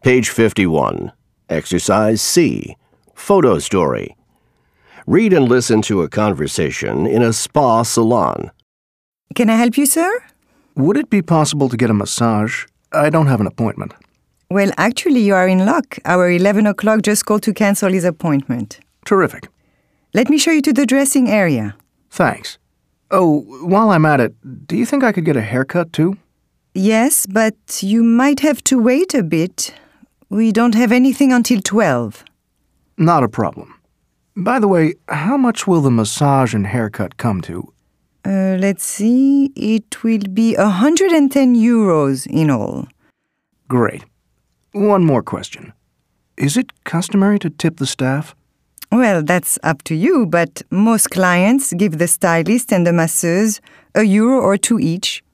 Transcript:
Page 51. Exercise C. Photo story. Read and listen to a conversation in a spa salon. Can I help you, sir? Would it be possible to get a massage? I don't have an appointment. Well, actually, you are in luck. Our 11 o'clock just called to cancel his appointment. Terrific. Let me show you to the dressing area. Thanks. Oh, while I'm at it, do you think I could get a haircut too? Yes, but you might have to wait a bit. We don't have anything until 12. Not a problem. By the way, how much will the massage and haircut come to? Let's see. It will be 110 euros in all. Great. One more question. Is it customary to tip the staff? Well, that's up to you, but most clients give the stylist and the masseuse €1 or €2 each.